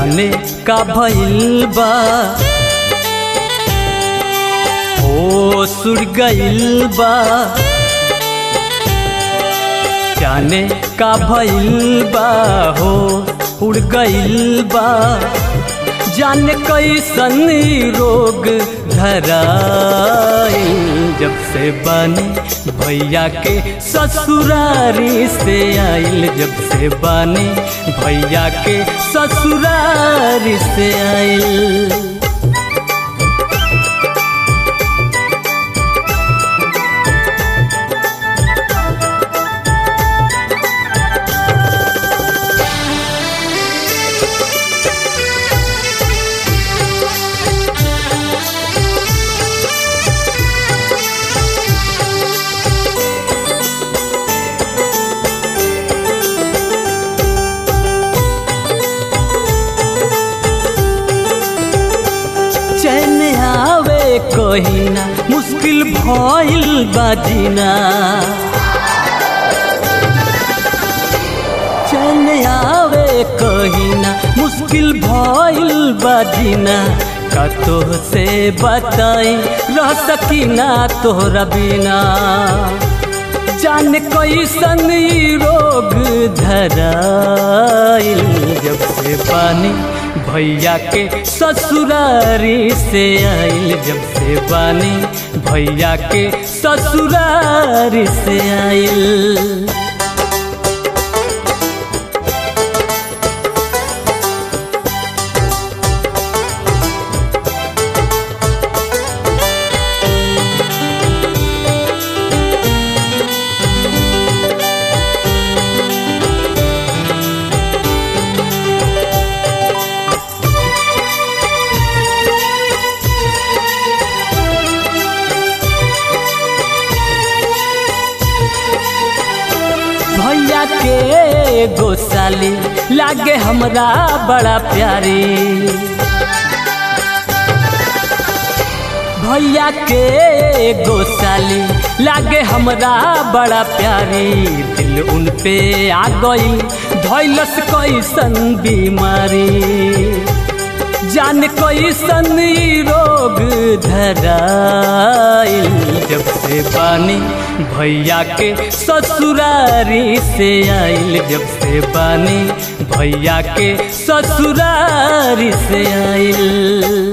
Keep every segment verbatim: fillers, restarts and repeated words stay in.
जाने का भइल बा हो सुर गइल बा जाने का भइल बा हो उड़ गइल बा जाने कैसन रोग धराई जब से बानी भैया के ससुरारी से आइल जब से बानी भैया के ससुरारी से आइल। चैन आवे कहिना मुश्किल भइल बाजीना चैन आवे कहिना मुश्किल भइल बाजीना का तो से बताई रह सकीना तोहरा बिना जाने कैसन रोग धराइल जब से पानी भैया के ससुरारी से आइल जब से बानी भैया के ससुरारी से आइल। भैया के गोसाली लागे हमरा बड़ा प्यारी भैया के गोसाली लागे हमरा बड़ा प्यारी दिल उन पे आ गई धैलस कैसन बीमारी जाने कैसन रोग धराइल जब से बानी भैया के ससुरारी से आइल जब से बानी भैया के ससुरारी से आइल।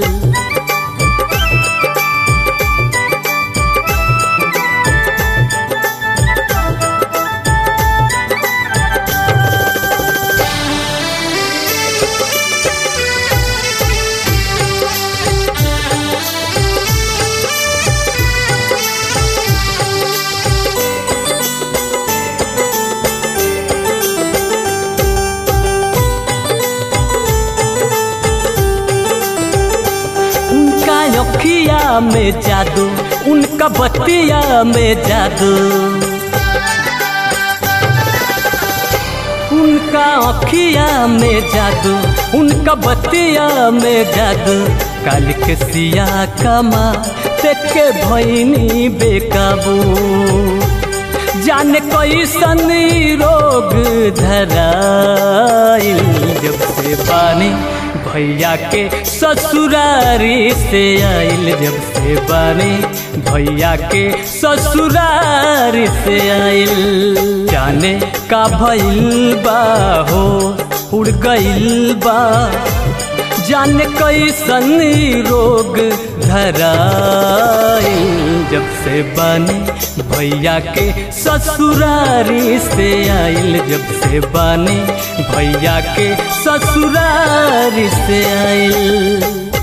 अखिया में जादू उनका बतिया में जादू उनका अखिया में जादू उनका बतिया में जादू काल के सिया कमा देख के भैनी बेकाबू जाने कैसन रोग धराइल जब से बानी भैया के ससुरारी से आइल जब से बानी भैया के ससुरारी से आइल जाने का भइल बा हो उड़ गइल बा जाने कैसन रोग धराइल जब से बानी भैया के ससुरारी से आइल जब से बानी भैया के ससुरारी से आइल।